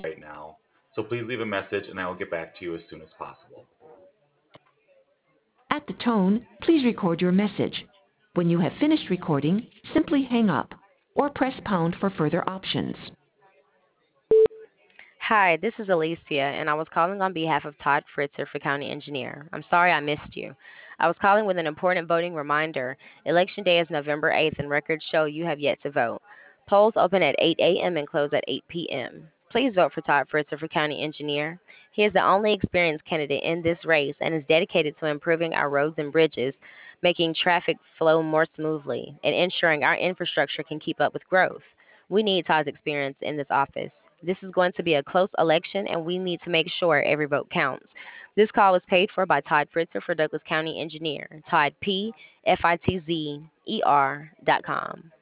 right now. So please leave a message and I will get back to you as soon as possible. At the tone, please record your message. When you have finished recording, simply hang up or press pound for further options. Hi, this is Alicia, and I was calling on behalf of Todd Fritzer for County Engineer. I'm sorry I missed you. I was calling with an important voting reminder. Election Day is November 8th, and records show you have yet to vote. Polls open at 8 a.m. and close at 8 p.m. Please vote for Todd Fritzer for County Engineer. He is the only experienced candidate in this race and is dedicated to improving our roads and bridges, making traffic flow more smoothly, and ensuring our infrastructure can keep up with growth. We need Todd's experience in this office. This is going to be a close election, and we need to make sure every vote counts. This call was paid for by Todd Fritzer for Douglas County Engineer, Todd P. FITZER.com.